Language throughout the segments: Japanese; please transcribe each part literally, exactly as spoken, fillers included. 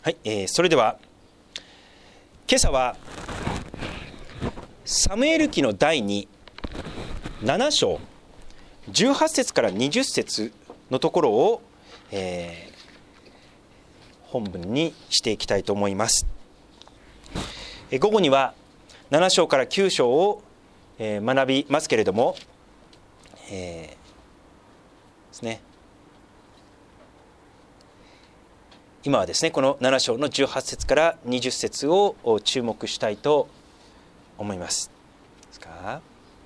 はい、えー、それでは今朝はサムエル記の第に、なな章じゅうはち節からにじゅっ節のところを、えー、本文にしていきたいと思います。えー、午後にはなな章からきゅう章を、えー、学びますけれども、えー、ですね今はですねこのなな章のじゅうはち節からにじゅっ節を注目したいと思います。ですか？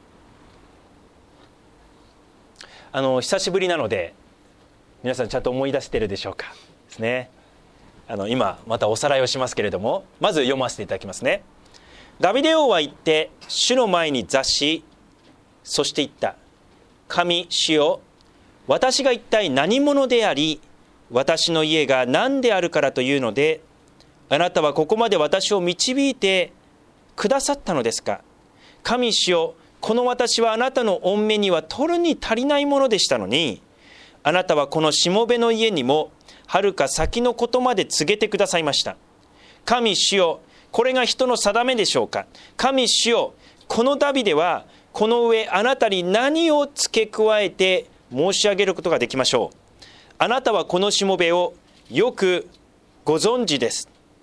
あの久しぶりなので皆さんちゃんと思い出しているでしょうかですね。あの今またおさらいをしますけれども、まず読ませていただきますね。ダビデ王は言って主の前に座し、そして言った。神主よ、私が一体何者であり、私の家が何であるからというので、あなたはここまで私を導いてくださったのですか。神主よ、この私はあなたの御目には取るに足りないものでしたのに、あなたはこのしもべの家にもはるか先のことまで告げてくださいました。神主よ、これが人の定めでしょうか。神主よ、このダビデはこの上あなたに何を付け加えて申し上げることができましょう。あなたはこのしもべをよくご存知です。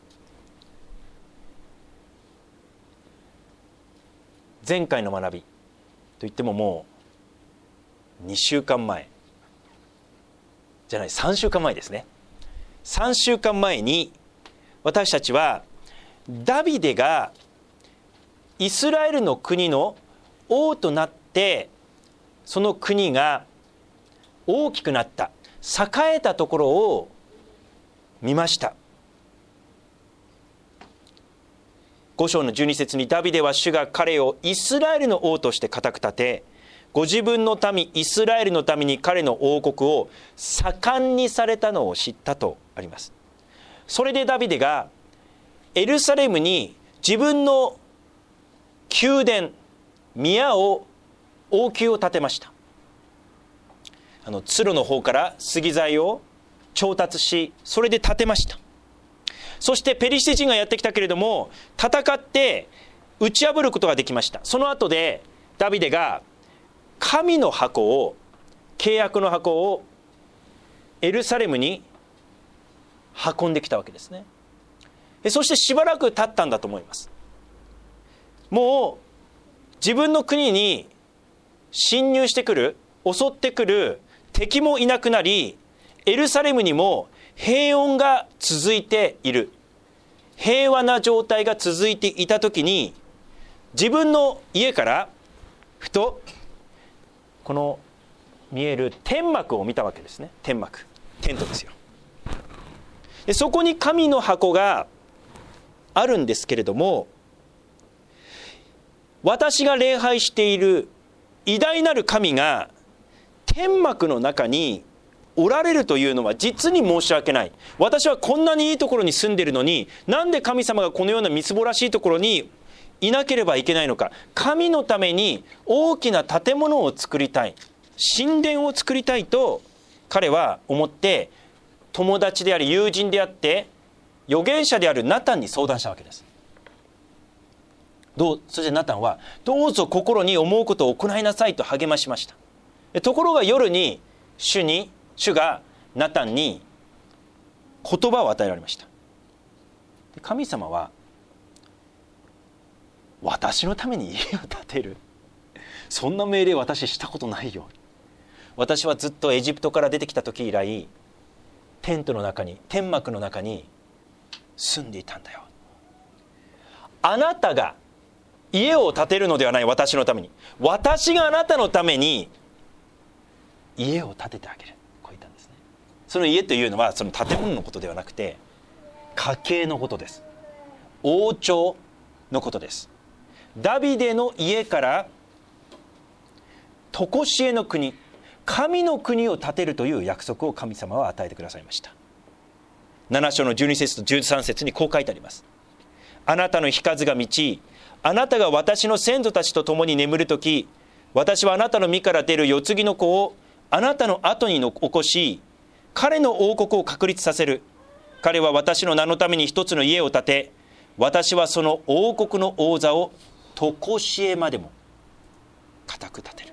前回の学びといってももうにしゅうかんまえじゃないさんしゅうかんまえですね。さんしゅうかんまえに私たちはダビデがイスラエルの国の王となって、その国が大きくなった栄えたところを見ました。ご章のじゅうに節にダビデは主が彼をイスラエルの王として固く立て、ご自分の民イスラエルのために彼の王国を盛んにされたのを知ったとあります。それでダビデがエルサレムに自分の宮殿宮を王宮を建てました。あのツロの方から杉材を調達し、それで建てました。そしてペリシテ人がやってきたけれども、戦って打ち破ることができました。その後でダビデが神の箱を、契約の箱をエルサレムに運んできたわけですね。そしてしばらく経ったんだと思います。もう自分の国に侵入してくる、襲ってくる敵もいなくなり、エルサレムにも平穏が続いている、平和な状態が続いていた時に、自分の家からふとこの見える天幕を見たわけですね。天幕、テントですよ。でそこに神の箱があるんですけれども、私が礼拝している偉大なる神が天幕の中におられるというのは実に申し訳ない。私はこんなにいいところに住んでいるのに、なんで神様がこのようなみすぼらしいところにいなければいけないのか。神のために大きな建物を作りたい、神殿を作りたいと彼は思って、友達であり友人であって預言者であるナタンに相談したわけです。どうそしてナタンはどうぞ心に思うことを行いなさいと励ましました。ところが夜に主に主がナタンに言葉を与えられました。神様は、私のために家を建てる、そんな命令私したことないよ。私はずっとエジプトから出てきた時以来、テントの中に、天幕の中に住んでいたんだよ。あなたが家を建てるのではない、私のために。私があなたのために家を建ててあげる。こう言ったんですね。その家というのはその建物のことではなくて、家系のことです。王朝のことです。ダビデの家から常しえの国、神の国を建てるという約束を神様は与えてくださいました。なな章のじゅうに節とじゅうさん節にこう書いてあります。あなたの日数が満ち、あなたが私の先祖たちと共に眠るとき、私はあなたの身から出る世継ぎの子をあなたの後に起こし、彼の王国を確立させる。 彼は私の名のために一つの家を建て、私はその王国の王座を常しえまでも固く立てる。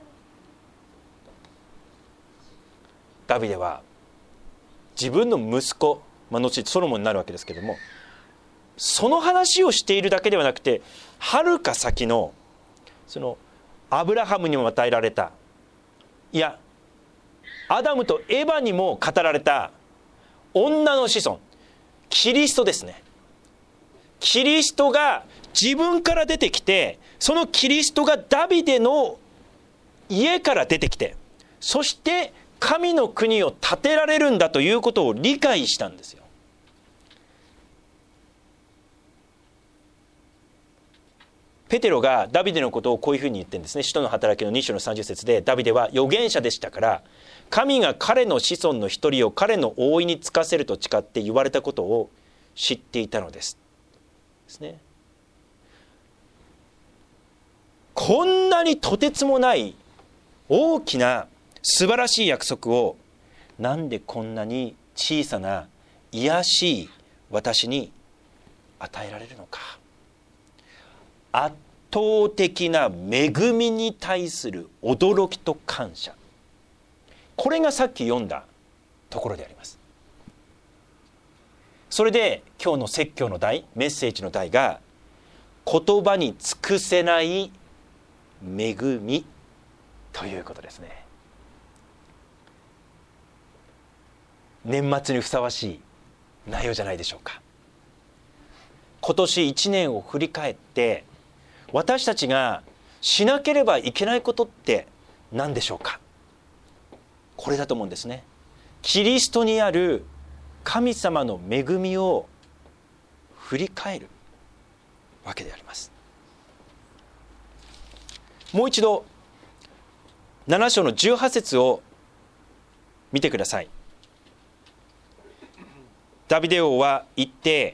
ダビデは自分の息子、まあ、後ソロモンになるわけですけれども、その話をしているだけではなくて、はるか先のそのアブラハムにも与えられた、いやアダムとエバにも語られた女の子孫、キリストですね。キリストが自分から出てきて、そのキリストがダビデの家から出てきて、そして神の国を建てられるんだということを理解したんですよ。ペテロがダビデのことをこういうふうに言ってるんですね。使徒の働きのに章のさんじゅっ節で、ダビデは預言者でしたから、神が彼の子孫の一人を彼の覆いにつかせると誓って言われたことを知っていたのですですね。こんなにとてつもない大きな素晴らしい約束を、なんでこんなに小さな卑しい私に与えられるのか。圧倒的な恵みに対する驚きと感謝、これがさっき読んだところであります。それで今日の説教の題、メッセージの題が、言葉に尽くせない恵みということですね。年末にふさわしい内容じゃないでしょうか。今年一年を振り返って、私たちがしなければいけないことって何でしょうか。これだと思うんですね。キリストにある神様の恵みを振り返るわけであります。もう一度なな章のじゅうはち節を見てください。ダビデ王は言って、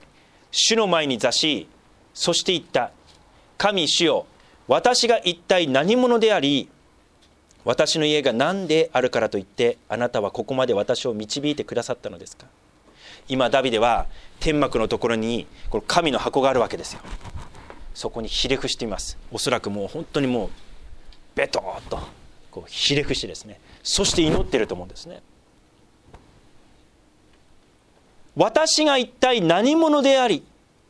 主の前に座し、そして言った。神主よ、私が一体何者であり、私の家が何であるからといって、あなたはここまで私を導いてくださったのですか。今ダビデは天幕のところにこれ神の箱があるわけですよ。そこにひれ伏しています。おそらくもう本当にもうベトーっとこうひれ伏してですね、そして祈っていると思うんですね。私が一体何者であり、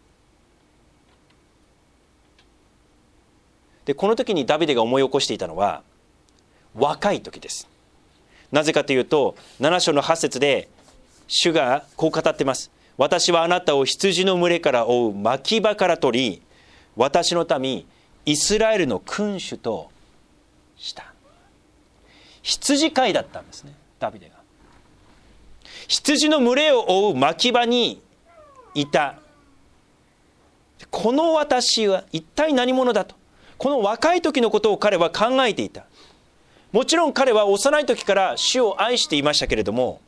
でこの時にダビデが思い起こしていたのは若い時です。なぜかというとなな章のはち節で主がこう語っています。私はあなたを羊の群れから追う牧場から取り、私の民イスラエルの君主とした。羊飼いだったんですね、ダビデが。羊の群れを追う牧場にいた。この私は一体何者だと、この若い時のことを彼は考えていた。もちろん彼は幼い時から主を愛していましたけれども、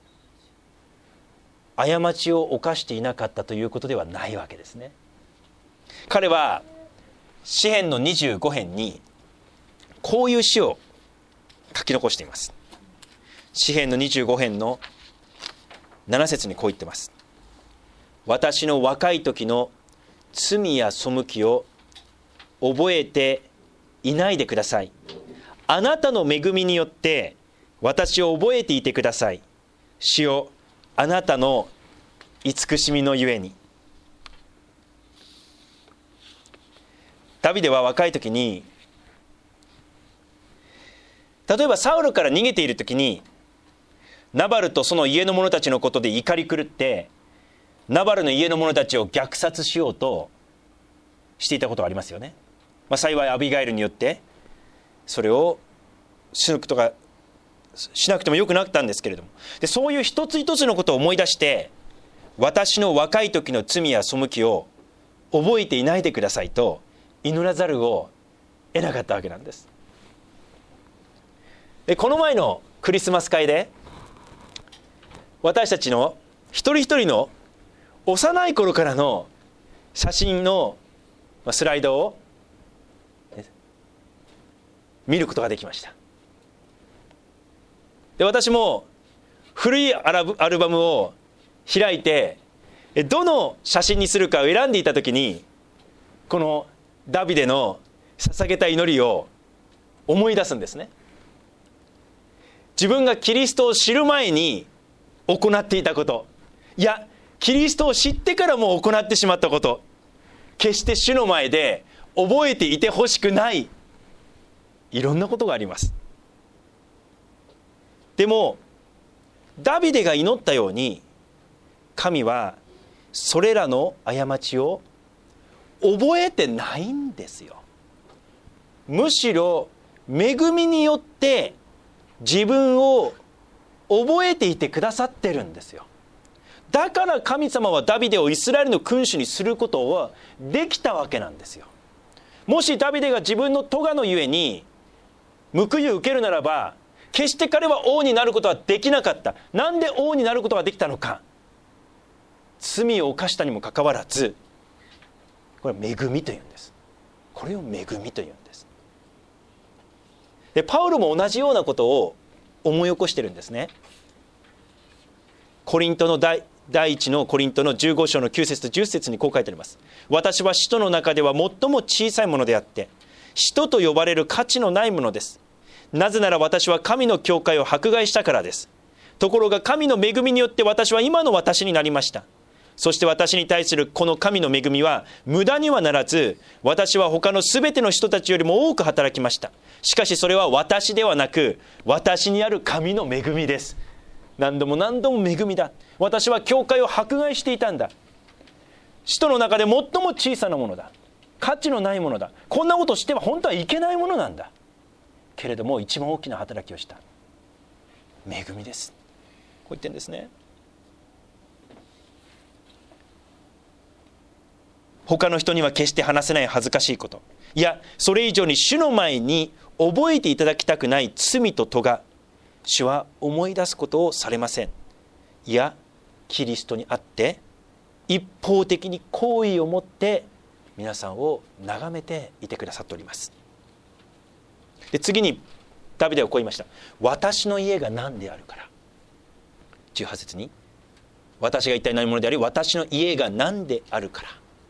過ちを犯していなかったということではないわけですね。彼は詩編のにじゅうご編にこういう詩を書き残しています。詩編のにじゅうご編のなな節にこう言ってます。私の若い時の罪や背きを覚えていないでください。あなたの恵みによって私を覚えていてください。主よ、あなたの慈しみのゆえに。ダビデは若い時に、例えばサウルから逃げている時にナバルとその家の者たちのことで怒り狂って、ナバルの家の者たちを虐殺しようとしていたことがありますよね。まあ、幸いアビガイルによってそれをしなくとかしなくてもよくなったんですけれども、でそういう一つ一つのことを思い出して、私の若い時の罪や背きを覚えていないでくださいと祈らざるを得なかったわけなんです。でこの前のクリスマス会で私たちの一人一人の幼い頃からの写真のスライドを見ることができました。で私も古いアルバムを開いて、 どの写真にするかを選んでいた時に、このダビデの捧げた祈りを思い出すんですね。自分がキリストを知る前に行っていたこと、いやキリストを知ってからも行ってしまったこと、決して主の前で覚えていてほしくないいろんなことがあります。でもダビデが祈ったように、神はそれらの過ちを覚えてないんですよ。むしろ恵みによって自分を覚えていてくださってるんですよ。だから神様はダビデをイスラエルの君主にすることはできたわけなんですよ。もしダビデが自分の咎のゆえに報いを受けるならば、決して彼は王になることはできなかった。なんで王になることができたのか。罪を犯したにもかかわらず、これは恵みというんです。これを恵みというんです。でパウロも同じようなことを思い起こしてるんですね。コリントの第第一のコリントのじゅうご章のきゅう節とじゅっ節にこう書いてあります。私は使徒の中では最も小さいものであって、使徒と呼ばれる価値のないものです。なぜなら私は神の教会を迫害したからです。ところが神の恵みによって私は今の私になりました。そして私に対するこの神の恵みは無駄にはならず、私は他のすべての人たちよりも多く働きました。しかしそれは私ではなく、私にある神の恵みです。何度も何度も恵みだ。私は教会を迫害していたんだ。使徒の中で最も小さなものだ。価値のないものだ。こんなことしては本当はいけないものなんだ。けれども一番大きな働きをした。恵みです。こう言ってるんですね。他の人には決して話せない恥ずかしいこと、いやそれ以上に主の前に覚えていただきたくない罪と咎、主は思い出すことをされません。いやキリストにあって一方的に好意を持って皆さんを眺めていてくださっております。で次にダビデはこう言いました。私の家が何であるから。じゅうはち節に、私が一体何者であり私の家が何であるから。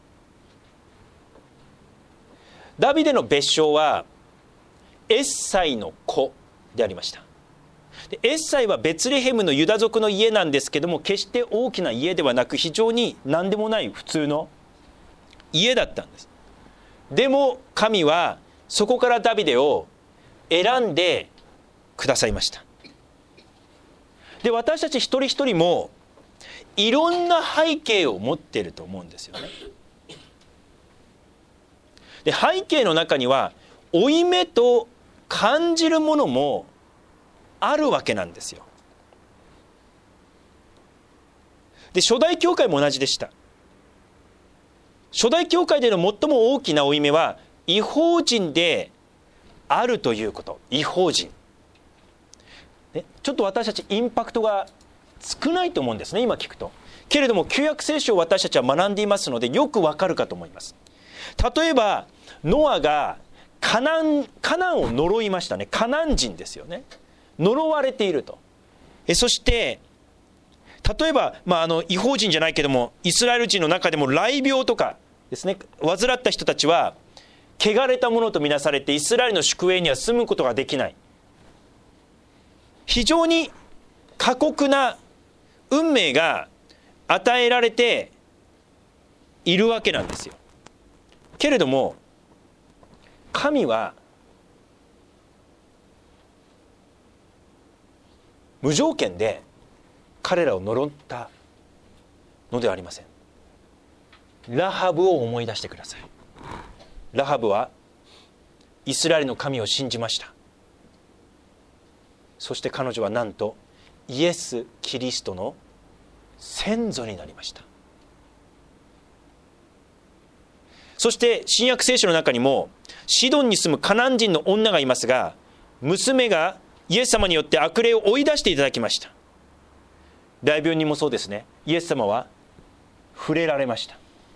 ダビデの別称はエッサイの子でありました。でエッサイはベツレヘムのユダ族の家なんですけども、決して大きな家ではなく非常に何でもない普通の家だったんです。でも神はそこからダビデを選んでくださいました。で私たち一人一人もいろんな背景を持っていると思うんですよね。で背景の中には負い目と感じるものもあるわけなんですよ。で初代教会も同じでした。初代教会での最も大きな負い目は異邦人であるということ。異邦人、ね、ちょっと私たちインパクトが少ないと思うんですね今聞くと。けれども旧約聖書を私たちは学んでいますのでよくわかるかと思います。例えばノアがカナン、カナンを呪いましたね。カナン人ですよね。呪われていると。えそして例えば、まあ、あの異邦人じゃないけどもイスラエル人の中でも雷病とかですね、患った人たちは汚れたものとみなされてイスラエルの宿営には住むことができない。非常に過酷な運命が与えられているわけなんですよ。けれども神は無条件で彼らを呪ったのではありません。ラハブを思い出してください。ラハブはイスラエルの神を信じました。そして彼女はなんとイエス・キリストの先祖になりました。そして新約聖書の中にもシドンに住むカナン人の女がいますが、娘がイエス様によって悪霊を追い出していただきました。雷病にもそうですね。イエス様は触れられました。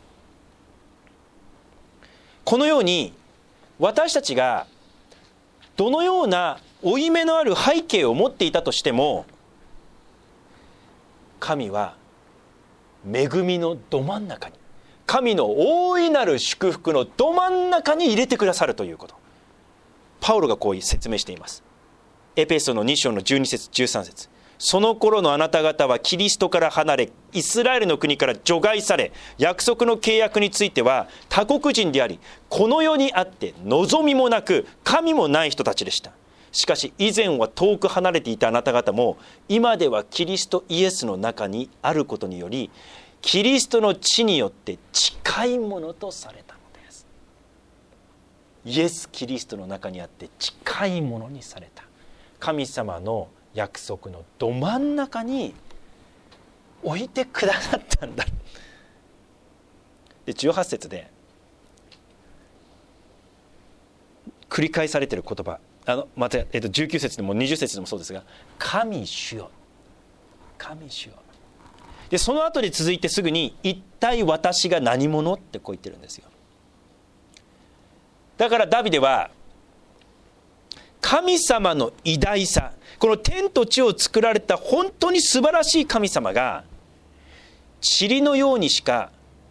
このように私たちがどのような負い目のある背景を持っていたとしても、神は恵みのど真ん中に、神の大いなる祝福のど真ん中に入れてくださるということ、パウロがこう説明しています。エペソのに章のじゅうに節じゅうさん節、その頃のあなた方はキリストから離れ、イスラエルの国から除外され、約束の契約については他国人であり、この世にあって望みもなく神もない人たちでした。しかし以前は遠く離れていたあなた方も、今ではキリストイエスの中にあることにより、キリストの血によって近いものとされたのです。イエス・キリストの中にあって近いものにされた、神様の約束のど真ん中に置いてくださったんだ。でじゅうはち節で繰り返されている言葉、あのまた、えっと、じゅうきゅう節でもにじゅう節でもそうですが、神主よ、神主よ。でその後で続いてすぐに、一体私が何者ってこう言ってるんですよ。だからダビデは神様の偉大さ、この天と地を作られた本当に素晴らしい神様が、塵のようにしか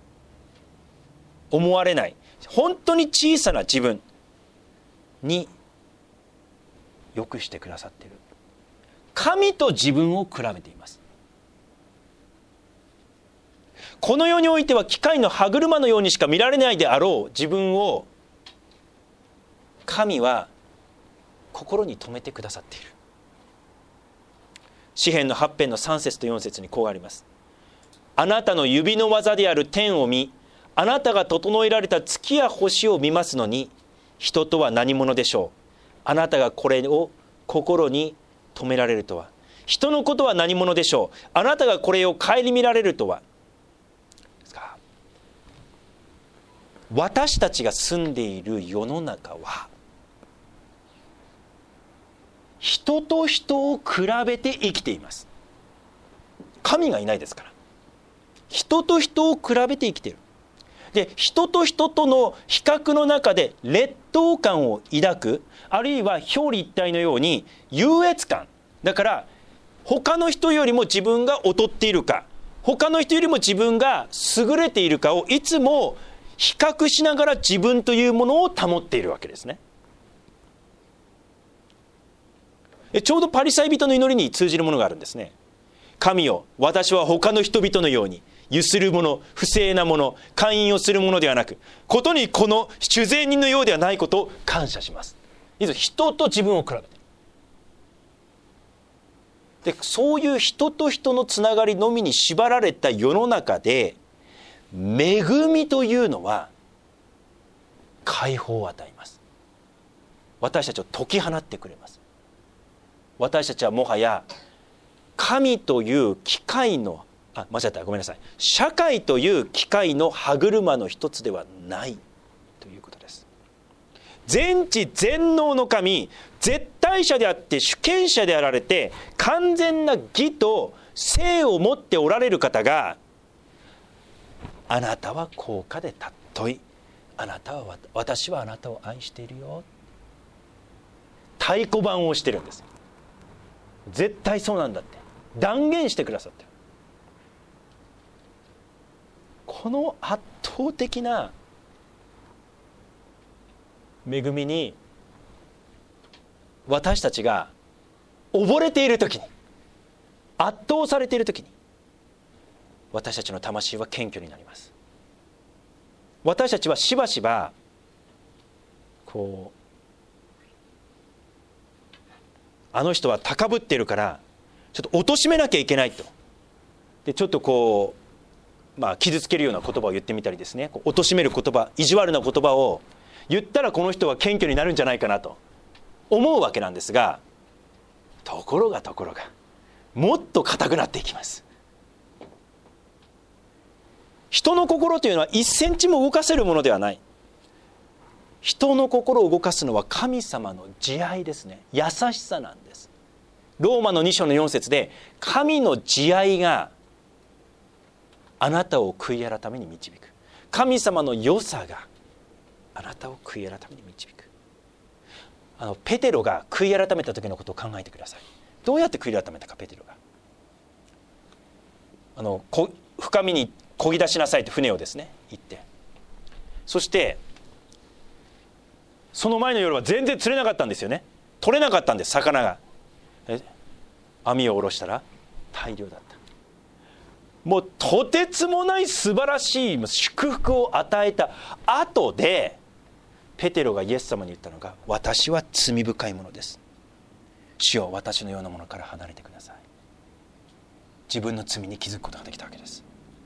思われない本当に小さな自分によくしてくださっている。神と自分を比べています。この世においては機械の歯車のようにしか見られないであろう自分を、神は心に留めてくださっている。詩編のはち編のさん節とよん節にこうあります。あなたの指の技である天を見、あなたが整えられた月や星を見ますのに、人とは何者でしょう。あなたがこれを心に留められるとは。人のことは何者でしょう。あなたがこれを顧みられるとは。私たちが住んでいる世の中は、人と人を比べて生きています。神がいないですから、人と人を比べて生きている。で人と人との比較の中で劣等感を抱く、あるいは表裏一体のように優越感、だから他の人よりも自分が劣っているか、他の人よりも自分が優れているかをいつも比較しながら自分というものを保っているわけですね。ちょうどパリサイ人の祈りに通じるものがあるんですね。神よ、私は他の人々のようにゆするもの、不正なもの、姦淫をするものではなく、ことにこの主税人のようではないことを感謝します。人と自分を比べて、でそういう人と人のつながりのみに縛られた世の中で、恵みというのは解放を与えます。私たちを解き放ってくれます。私たちはもはや神という機械のあ間違ったごめんなさい社会という機械の歯車の一つではないということです。全知全能の神、絶対者であって主権者であられて、完全な義と正を持っておられる方が、あなたは高価で尊い、あなたは私はあなたを愛しているよ、太鼓判をしてるんです。絶対そうなんだって断言してくださってる。この圧倒的な恵みに私たちが溺れている時に、圧倒されている時に、私たちの魂は謙虚になります。私たちはしばしばこうあの人は高ぶっているからちょっと貶めなきゃいけないと、でちょっとこう、まあ、傷つけるような言葉を言ってみたりですね、こう貶める言葉、意地悪な言葉を言ったらこの人は謙虚になるんじゃないかなと思うわけなんですが、ところがところがもっと硬くなっていきます。人の心というのは一センチも動かせるものではない。人の心を動かすのは神様の慈愛ですね。優しさなんです。ローマのに章のよん節で、神の慈愛があなたを悔い改めに導く。神様の良さがあなたを悔い改めに導く。あのペテロが悔い改めた時のことを考えてください。どうやって悔い改めたか。ペテロがあのこ深みに漕ぎ出しなさいと船をですね言って、そしてその前の夜は全然釣れなかったんですよね。取れなかったんです、魚が。え網を下ろしたら大量だった。もうとてつもない素晴らしい祝福を与えた後で、ペテロがイエス様に言ったのが、私は罪深いものです、主よ私のようなものから離れてください。自分の罪に気づくことができたわけです。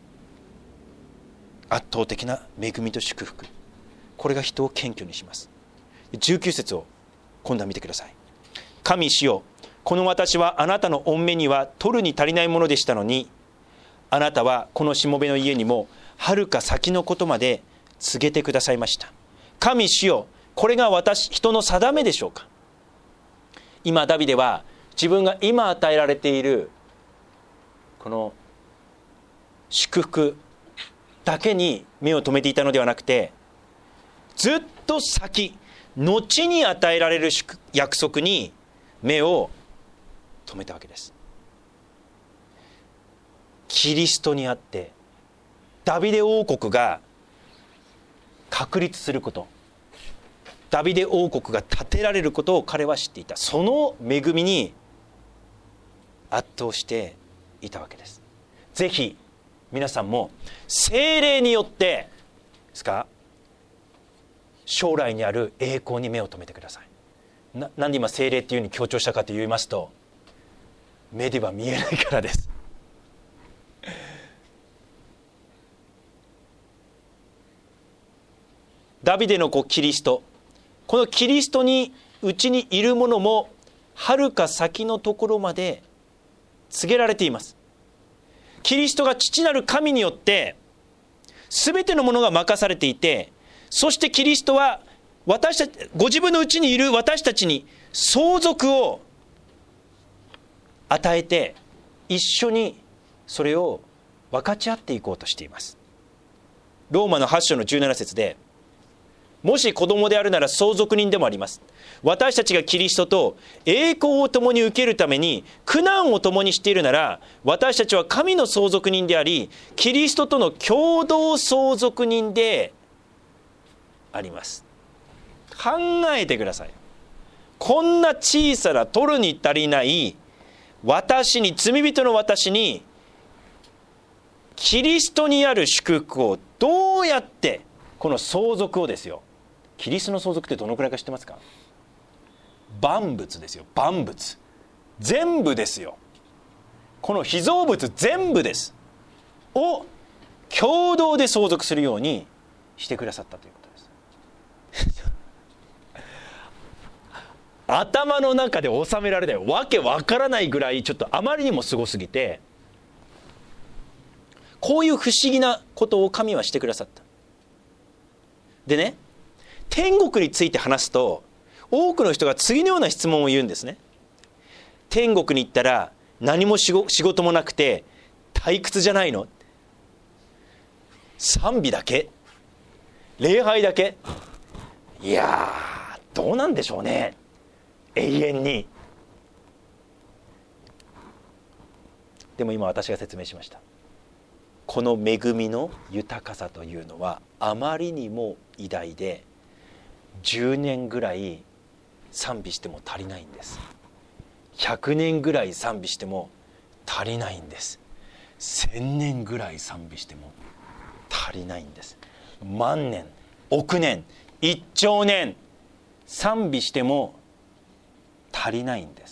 圧倒的な恵みと祝福、これが人を謙虚にします。じゅうきゅう節を今度は見てください。神主よ、この私はあなたの御目には取るに足りないものでしたのに、あなたはこのしもべの家にもはるか先のことまで告げてくださいました。神主よ、これが私人の定めでしょうか。今ダビデは自分が今与えられているこの祝福だけに目を留めていたのではなくて、ずっと先、後に与えられる約束に目を留めたわけです。キリストにあってダビデ王国が確立すること、ダビデ王国が建てられることを彼は知っていた。その恵みに圧倒していたわけです。ぜひ皆さんも聖霊によってですか、将来にある栄光に目を留めてください。ななんで今聖霊っていうふうに強調したかと言いますと、目では見えないからです。ダビデの子キリスト、このキリストにうちにいるものもはるか先のところまで告げられています。キリストが父なる神によって全てのものが任されていて、そしてキリストは私たち、ご自分のうちにいる私たちに相続を与えて、一緒にそれを分かち合っていこうとしています。ローマのはち章のじゅうなな節で、もし子供であるなら相続人でもあります。私たちがキリストと栄光を共に受けるために苦難を共にしているなら、私たちは神の相続人であり、キリストとの共同相続人であります。考えてください。こんな小さな取るに足りない私に、罪人の私に、キリストにある祝福をどうやって、この相続をですよ、キリストの相続ってどのくらいか知ってますか？万物ですよ、万物。全部ですよ。この被造物全部です。を共同で相続するようにしてくださったということです。頭の中で収められない、わけわからないぐらいちょっとあまりにもすごすぎて、こういう不思議なことを神はしてくださった。でね、天国について話すと多くの人が次のような質問を言うんですね。天国に行ったら何も仕事もなくて退屈じゃないの？賛美だけ？礼拝だけ？いやー、どうなんでしょうね、永遠に。でも今私が説明しました。この恵みの豊かさというのはあまりにも偉大で、じゅうねんぐらい賛美しても足りないんです。ひゃくねんぐらい賛美しても足りないんです。せんねんぐらい賛美しても足りないんです。万年、億年、一兆年賛美しても足りないんです。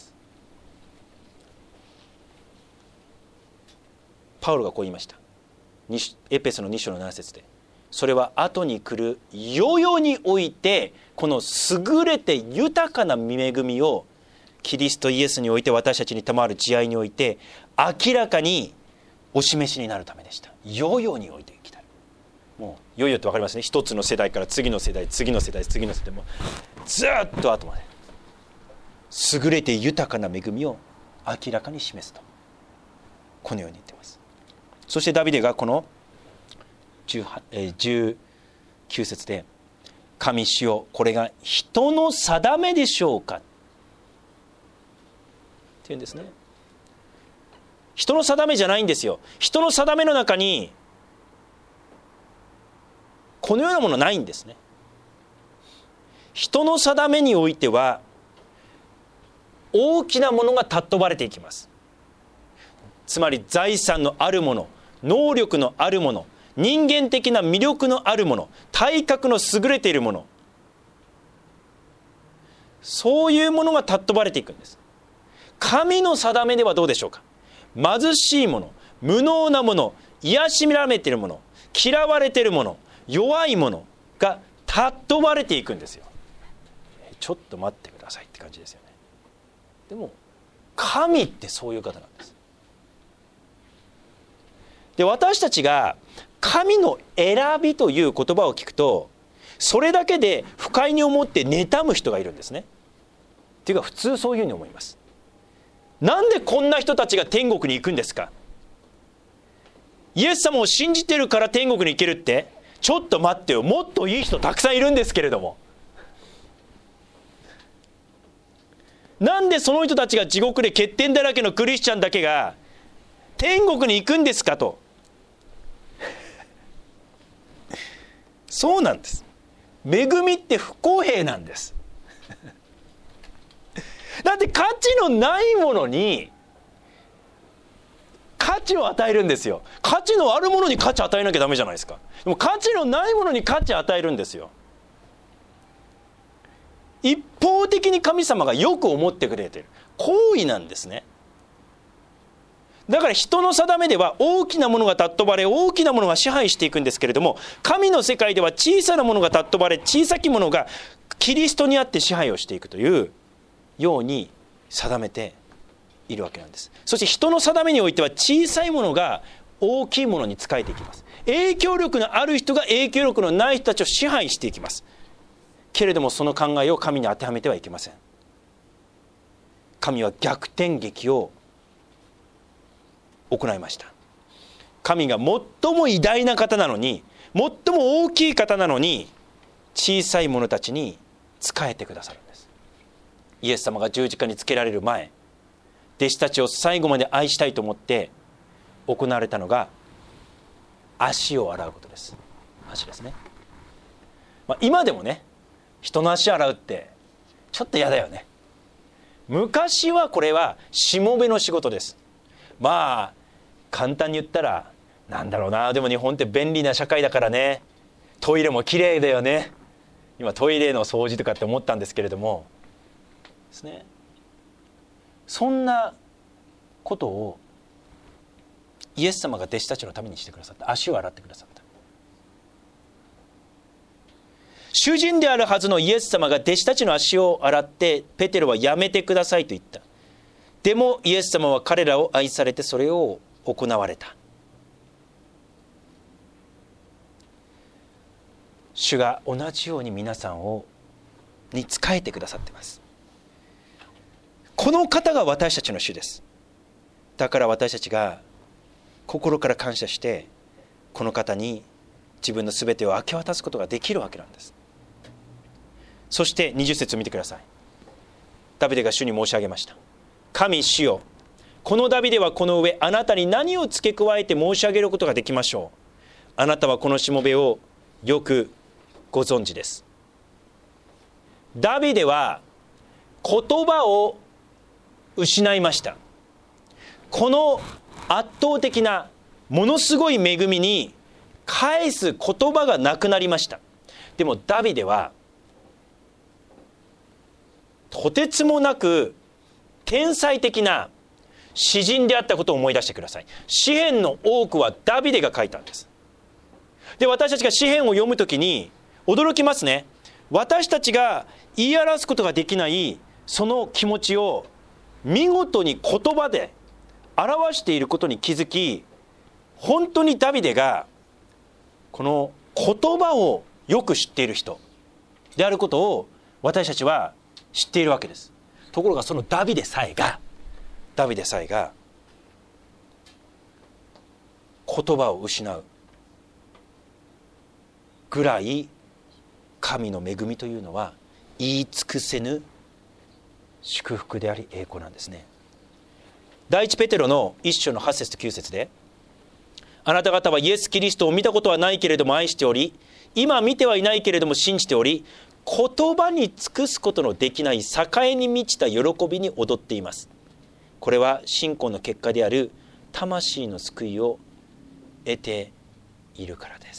パウロがこう言いました。エペソのに章のなな節で、それは後に来る世々においてこの優れて豊かな恵みをキリストイエスにおいて私たちに賜る慈愛において明らかにお示しになるためでした。世々において来た。もう世々って分かりますね。一つの世代から次の世代、次の世代、次の世代、もずっと後まで優れて豊かな恵みを明らかに示すと、このように言っています。そしてダビデがこのじゅうきゅう節で、神主よ、これが人の定めでしょうかって言うんですね。 人の定めじゃないんですよ。人の定めの中にこのようなものないんですね。人の定めにおいては大きなものが尊ばれていきます。つまり財産のあるもの、能力のあるもの、人間的な魅力のあるもの、体格の優れているもの、そういうものが尊ばれていくんです。神の定めではどうでしょうか。貧しいもの、無能なもの、癒しめられているもの、嫌われているもの、弱いものが尊ばれていくんですよ。ちょっと待ってくださいって感じですよね。でも神ってそういう方なんです。で、私たちが神の選びという言葉を聞くと、それだけで不快に思って妬む人がいるんですね。っていうか普通そういうふうに思います。なんでこんな人たちが天国に行くんですか。イエス様を信じてるから天国に行けるって、ちょっと待ってよ、もっといい人たくさんいるんですけれども、なんでその人たちが地獄で欠点だらけのクリスチャンだけが天国に行くんですかと。そうなんです。恵みって不公平なんです。だって価値のないものに価値を与えるんですよ。価値のあるものに価値与えなきゃダメじゃないですか。でも価値のないものに価値与えるんですよ。一方的に神様がよく思ってくれている行為なんですね。だから人の定めでは大きなものが尊ばれ、大きなものが支配していくんですけれども、神の世界では小さなものが尊ばれ、小さきものがキリストにあって支配をしていくというように定めているわけなんです。そして人の定めにおいては小さいものが大きいものに仕えていきます。影響力のある人が影響力のない人たちを支配していきます。けれどもその考えを神に当てはめてはいけません。神は逆転劇を行いました。神が最も偉大な方なのに、最も大きい方なのに、小さい者たちに仕えてくださるんです。イエス様が十字架につけられる前、弟子たちを最後まで愛したいと思って行われたのが足を洗うことです。足ですね。まあ、今でもね、人の足洗うってちょっと嫌だよね。昔はこれはしもべの仕事です。まあ簡単に言ったらなんだろうな、でも日本って便利な社会だからね、トイレもきれいだよね。今トイレの掃除とかって思ったんですけれどもですね、そんなことをイエス様が弟子たちのためにしてくださった。足を洗ってくださった。主人であるはずのイエス様が弟子たちの足を洗ってペテロはやめてくださいと言った。でもイエス様は彼らを愛されてそれを行われた。主が同じように皆さんをに仕えてくださっています。この方が私たちの主です。だから私たちが心から感謝してこの方に自分のすべてを明け渡すことができるわけなんです。そしてにじゅっ節を見てください。ダビデが主に申し上げました。神主よ、このダビデはこの上あなたに何を付け加えて申し上げることができましょう。あなたはこのしもべをよくご存知です。ダビデは言葉を失いました。この圧倒的なものすごい恵みに返す言葉がなくなりました。でもダビデはとてつもなく天才的な詩人であったことを思い出してください。詩編の多くはダビデが書いたんです。で、私たちが詩編を読むときに驚きますね。私たちが言い表すことができないその気持ちを見事に言葉で表していることに気づき、本当にダビデがこの言葉をよく知っている人であることを私たちは知っているわけです。ところがそのダビデさえがダビデさえが言葉を失うぐらい神の恵みというのは言い尽くせぬ祝福であり栄光なんですね。 第一ペテロの一章のはち節ときゅう節で、あなた方はイエス・キリストを見たことはないけれども愛しており、今見てはいないけれども信じており、言葉に尽くすことのできない栄に満ちた喜びに踊っています。これは信仰の結果である魂の救いを得ているからです。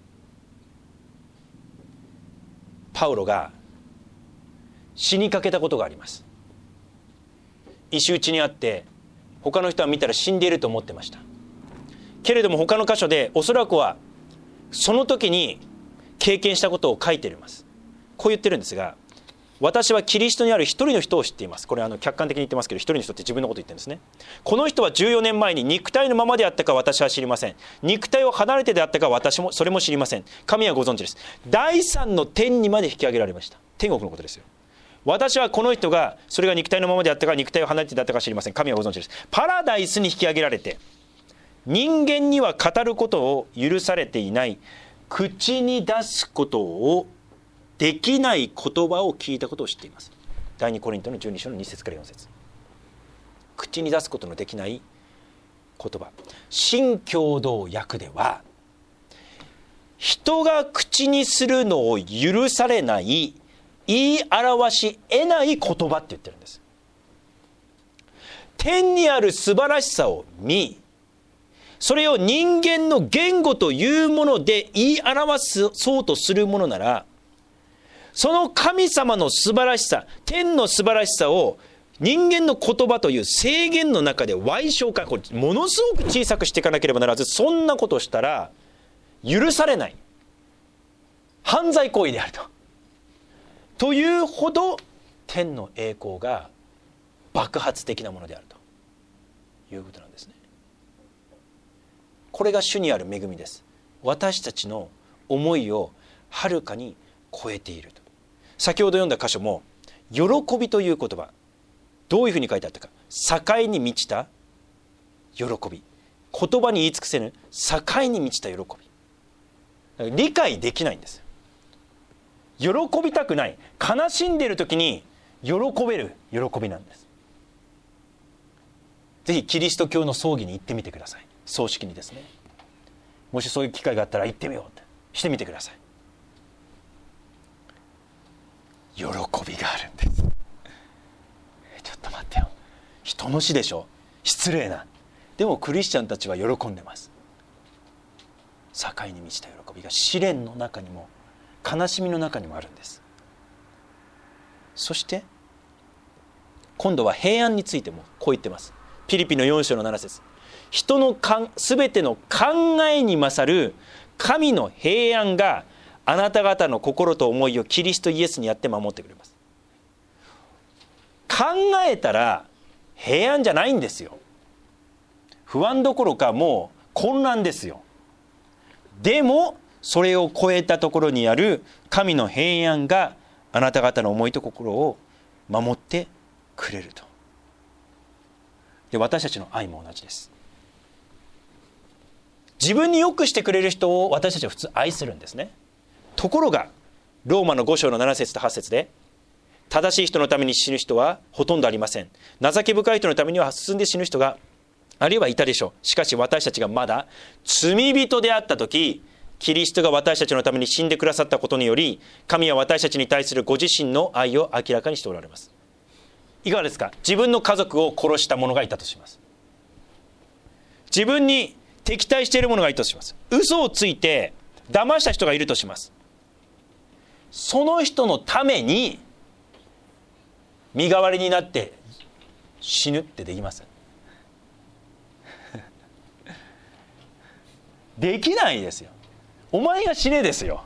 パウロが死にかけたことがあります。石打ちにあって、他の人は見たら死んでいると思ってました。けれども他の箇所でおそらくはその時に経験したことを書いています。こう言ってるんですが、私はキリストにある一人の人を知っています。これあの客観的に言ってますけど、一人の人って自分のこと言ってるんですね。この人はじゅうよねんまえに肉体のままであったか私は知りません。肉体を離れてであったか私もそれも知りません。神はご存知です。第三の天にまで引き上げられました。天国のことですよ。私はこの人がそれが肉体のままであったか肉体を離れてであったか知りません。神はご存知です。パラダイスに引き上げられて、人間には語ることを許されていない、口に出すことをできない言葉を聞いたことを知っています。第二コリントのじゅうに章のに節からよん節。口に出すことのできない言葉。新共同訳では、人が口にするのを許されない、言い表し得ない言葉って言ってるんです。天にある素晴らしさを見、それを人間の言語というもので言い表そうとするものなら、その神様の素晴らしさ、天の素晴らしさを人間の言葉という制限の中で矮小化、これものすごく小さくしていかなければならず、そんなことをしたら許されない犯罪行為であると。というほど天の栄光が爆発的なものであるということなんですね。これが主にある恵みです。私たちの思いをはるかに超えていると。先ほど読んだ箇所も喜びという言葉、どういうふうに書いてあったか、栄に満ちた喜び、言葉に言い尽くせぬ栄に満ちた喜び、理解できないんです。喜びたくない、悲しんでいる時に喜べる喜びなんです。ぜひキリスト教の葬儀に行ってみてください。葬式にですね、もしそういう機会があったら行ってみようってしてみてください。喜びがあるんです。ちょっと待ってよ、人の死でしょ、失礼な。でもクリスチャンたちは喜んでます。栄に満ちた喜びが試練の中にも悲しみの中にもあるんです。そして今度は平安についてもこう言ってます。ピリピのよん章のなな節、人のすべての考えに勝る神の平安があなた方の心と思いをキリストイエスにあって守ってくれます。考えたら平安じゃないんですよ。不安どころかもう混乱ですよ。でもそれを超えたところにある神の平安があなた方の思いと心を守ってくれると。で、私たちの愛も同じです。自分に良くしてくれる人を私たちは普通愛するんですね。ところがローマのご章のなな節とはち節で、正しい人のために死ぬ人はほとんどありません。情け深い人のためには進んで死ぬ人があるいはいたでしょう。しかし私たちがまだ罪人であった時、キリストが私たちのために死んでくださったことにより、神は私たちに対するご自身の愛を明らかにしておられます。いかがですか。自分の家族を殺した者がいたとします。自分に敵対している者がいるとします。嘘をついて騙した人がいるとします。その人のために身代わりになって死ぬってできます？できないですよ。お前が死ねですよ。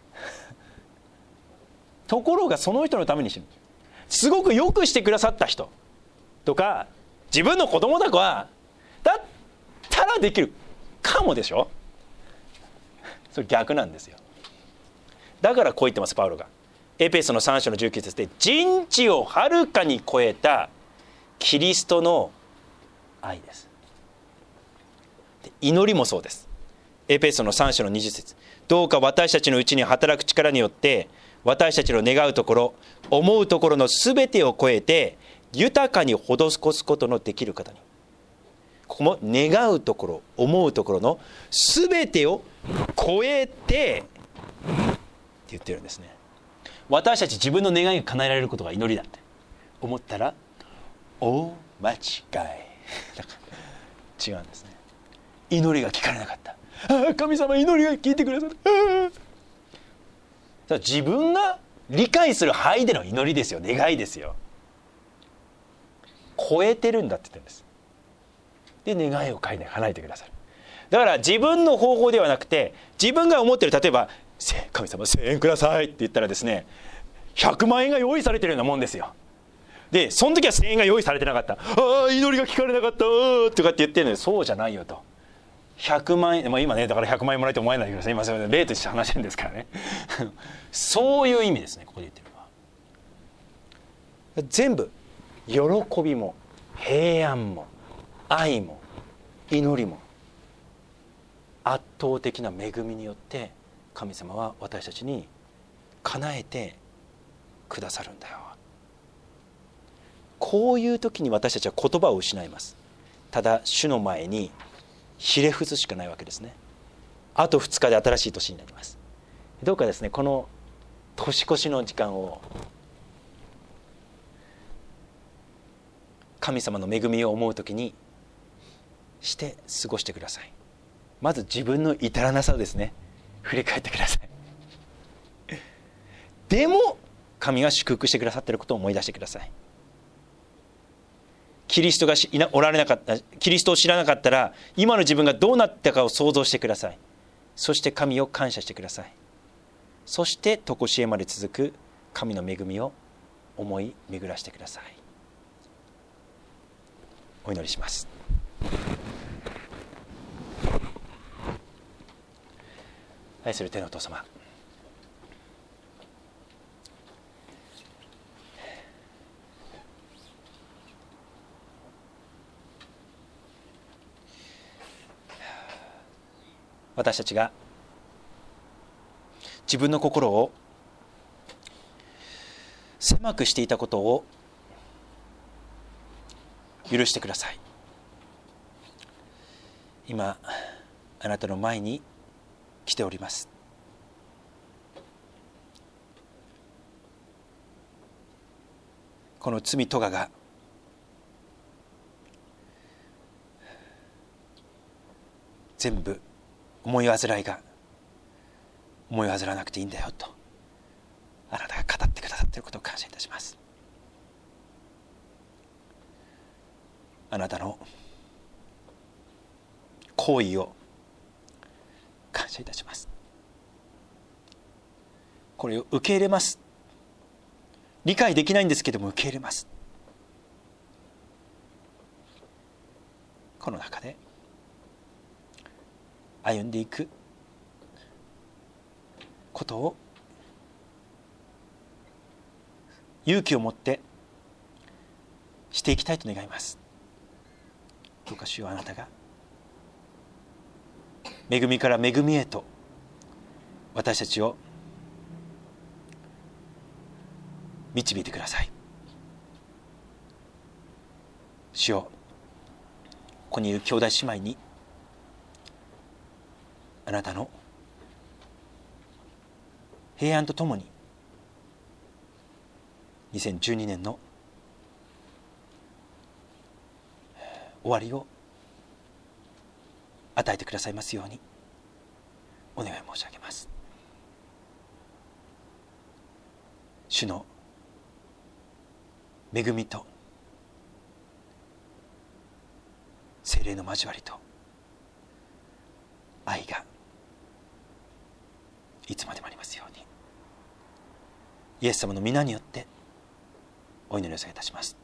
ところがその人のために死ぬ。すごくよくしてくださった人とか、自分の子供とかだったらできるかもでしょ。それ逆なんですよ。だからこう言ってます、パウロが。エペソのさん章のじゅうきゅう節で、人知をはるかに超えたキリストの愛です。で、祈りもそうです。エペソのさん章のにじゅう節、どうか私たちのうちに働く力によって私たちの願うところ思うところのすべてを超えて豊かに施すことのできる方に、ここも願うところ思うところの全てを超えてって言ってるんですね。私たち自分の願いが叶えられることが祈りだって思ったら大間違い違うんですね。祈りが聞かれなかった、ああ神様祈りが聞いてくださる、ああ自分が理解する範囲での祈りですよ、願いですよ。超えてるんだって言ってるんです。で願いを叶えてくださる。だから自分の方法ではなくて、自分が思ってる、例えば神様せんえんくださいって言ったらですね、ひゃくまんえんが用意されてるようなもんですよ。でその時はせんえんが用意されてなかった、ああ祈りが聞かれなかったとかって言ってるので、そうじゃないよと。ひゃくまんえん、まあ、今ねだからひゃくまん円もらえて思えないでください、今それ例として話してるんですからねそういう意味ですね、ここで言ってるのは。全部喜びも平安も愛も祈りも圧倒的な恵みによって神様は私たちに叶えてくださるんだよ。こういう時に私たちは言葉を失います。ただ主の前にひれ伏すしかないわけですね。あとふつかで新しい年になります。どうかですね、この年越しの時間を神様の恵みを思う時にして過ごしてください。まず自分の至らなさをですね振り返ってください。でも神が祝福してくださっていることを思い出してください。キリストがいなおられなかったキリストを知らなかったら今の自分がどうなったかを想像してください。そして神を感謝してください。そして常しえまで続く神の恵みを思い巡らしてください。お祈りします。愛する天のお父様、私たちが自分の心を狭くしていたことを許してください。今あなたの前に来ております。この罪咎が全部思い煩いが思い煩わなくていいんだよとあなたが語ってくださっていることを感謝いたします。あなたの行為を感謝いたします。これを受け入れます。理解できないんですけども受け入れます。この中で歩んでいくことを勇気を持ってしていきたいと願います。どうか主よ、あなたが恵みから恵みへと私たちを導いてください。主よ、ここにいる兄弟姉妹にあなたの平安とともににせんじゅうにねんの終わりを与えてくださいますようにお願い申し上げます。主の恵みと聖霊の交わりと愛がいつまでもありますようにイエス様の皆によってお祈りをさえいたします。